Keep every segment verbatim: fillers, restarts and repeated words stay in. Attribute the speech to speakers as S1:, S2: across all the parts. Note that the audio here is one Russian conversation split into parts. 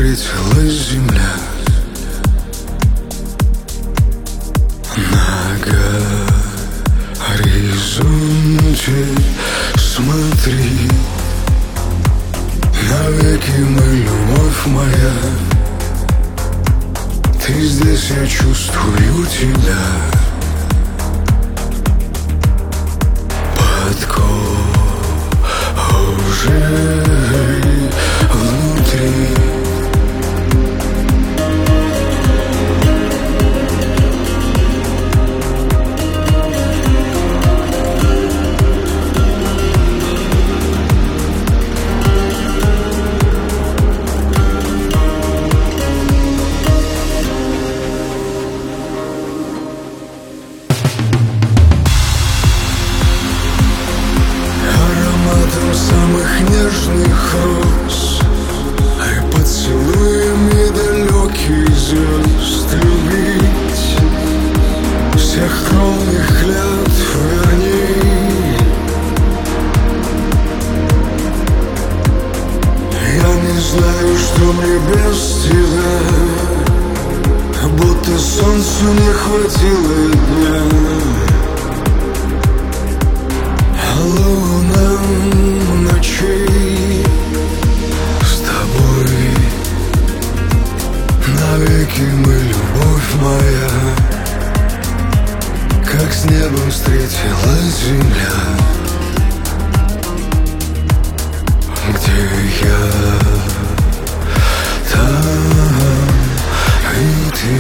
S1: встретилась земля. На горизонте смотри, навеки мы, любовь моя. Ты здесь, я чувствую тебя. Под кожей внутри. Самых нежных роз, а и поцелуем недалеких звезд любить. Всех кровных клятв верни. Я не знаю, что мне без тебя, будто солнцу не хватило дня. А лунам ночей с тобой навеки мы, любовь моя. Как с небом встретилась земля. Где я, там и ты.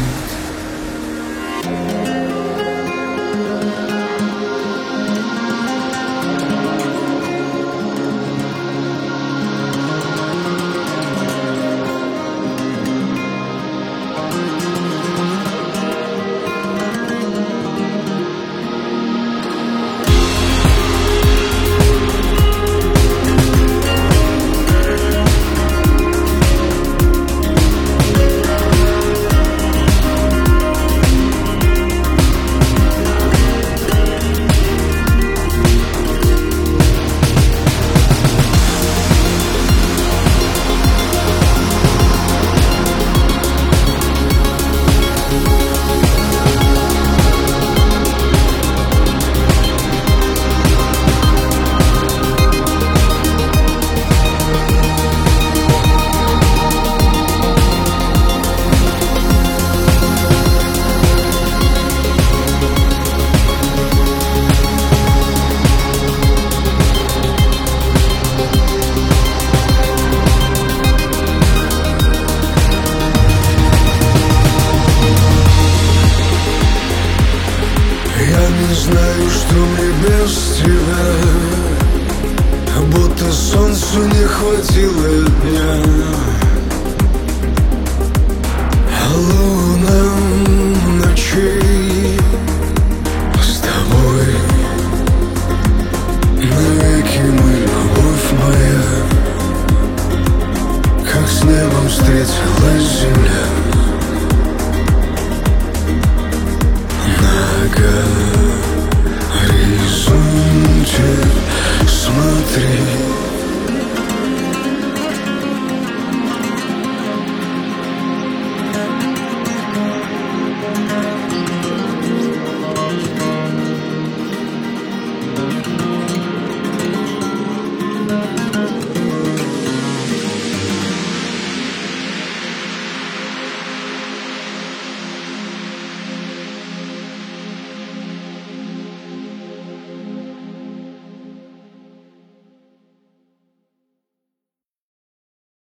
S1: Знаю, что мне без тебя, будто солнцу не хватило дня. А лунам ночей с тобой навеки мы, любовь моя. Как с небом встретилась земля. На горизонте смотри.